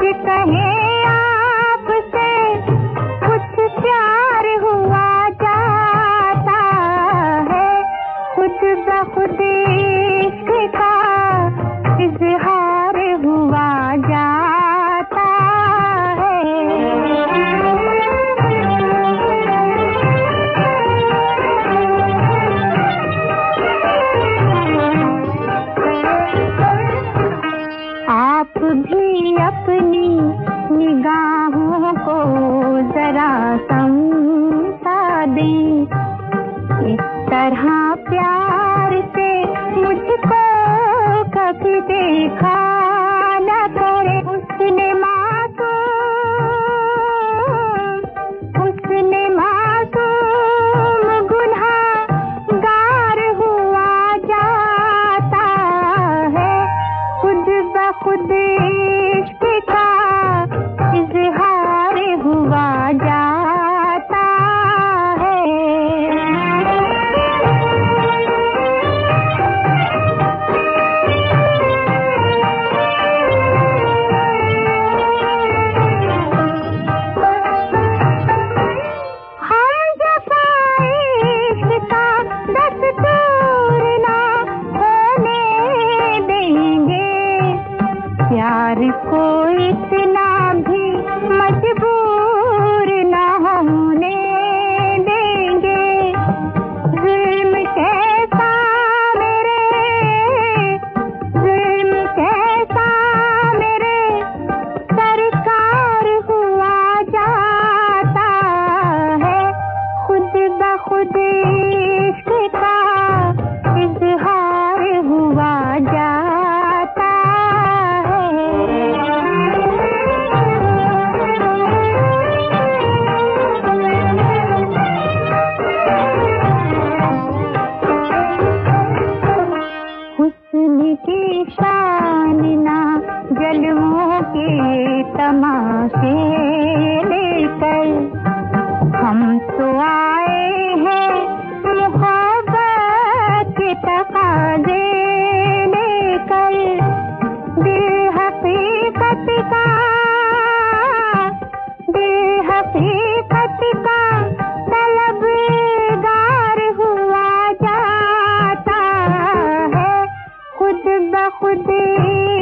कहें आपसे कुछ प्यार हुआ जाता है, खुद ब खुद इश्क का इजहार हुआ जाता है। आप भी अपनी निगाहों को जरा समझा दें, इस तरह प्यार से मुझको कभी देखा न करे। उसने मासूम गुनहगार हुआ जाता है, खुद ब खुद इश्क का इजहार हुआ जाता है। हम जफाए इश्क का दस्तूर ना होने देंगे, प्यार को इतना भी मजबूर न होने देंगे। जुल्म कैसा मेरे सरकार हुआ जाता है, खुद ब खुद इश्क का इजहार हुआ जाता है। हुस्न की शान ना जलवों के तमाशे लेकर, हम तो आए हैं मोहब्बत के तकाज़े लेकर। दिल हकीकत का तलबगार हुआ जाता है, खुद ब खुद